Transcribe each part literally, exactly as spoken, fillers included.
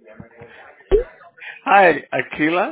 Hi, Akila.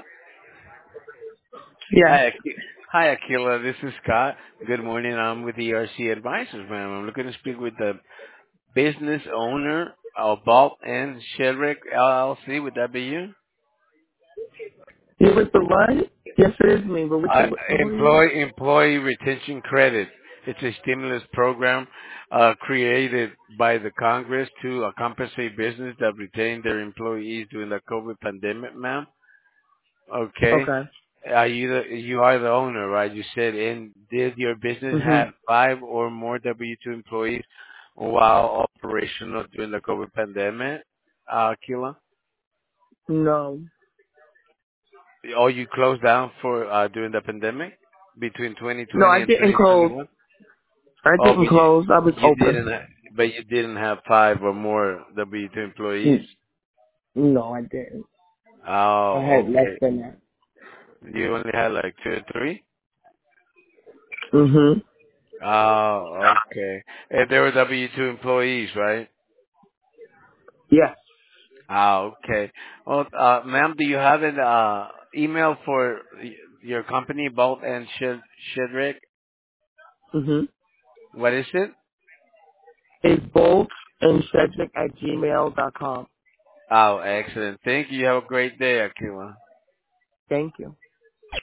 Yes. Hi, Aki- Hi, Akila. This is Scott. Good morning. I'm with E R C Advisors, ma'am. I'm looking to speak with the business owner of Balt and Shedrick L L C. Would that be you? You with the what? Yes, it is me, but what Uh, you, who are you? employee Employee Retention Credit. It's a stimulus program uh, created by the Congress to uh, compensate business that retain their employees during the COVID pandemic, ma'am. Okay. Okay. Are you the, you are the owner, right? You said, and did your business hmm have five or more W two employees while operational during the COVID pandemic, uh, Kila? No. Or you closed down for uh, during the pandemic between No, I twenty twenty and didn't close. twenty twenty-one? I Oh, didn't but you close. I was you open. didn't, ha- but you didn't have five or more W two employees. Mm, No, I didn't. I Oh, had less okay. than that. You only had like two or three. hmm Oh, okay. And they were W two employees, right? Yes. Ah, okay. Well, uh, ma'am, do you have an uh, email for y- your company, Bolt and Shed Shedrick? hmm What is it? It's bolt and Cedric at gmail dot com. Oh, excellent. Thank you. You have a great day, Akila. Thank you.